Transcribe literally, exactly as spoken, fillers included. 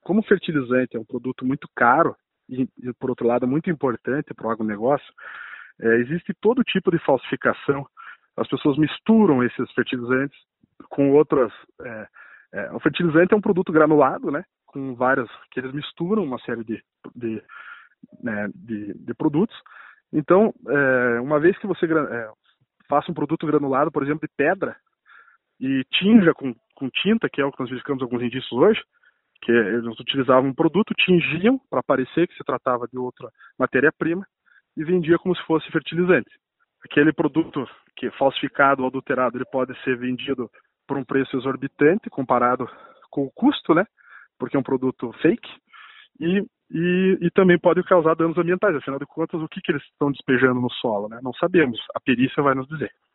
como o fertilizante é um produto muito caro e, e por outro lado, muito importante para o agronegócio, é, existe todo tipo de falsificação. As pessoas misturam esses fertilizantes com outras... É, é, o fertilizante é um produto granulado, né? Com várias... que eles misturam uma série de, de, né, de, de produtos. Então, é, uma vez que você é, faça um produto granulado, por exemplo, de pedra, e tinja com, com tinta, que é o que nós verificamos alguns indícios hoje, que eles utilizavam um produto, tingiam para parecer que se tratava de outra matéria-prima e vendia como se fosse fertilizante. Aquele produto que é falsificado ou adulterado, ele pode ser vendido por um preço exorbitante comparado com o custo, né? Porque é um produto fake e, e, e também pode causar danos ambientais. Afinal de contas, o que, que eles estão despejando no solo, né? Não sabemos. A perícia vai nos dizer.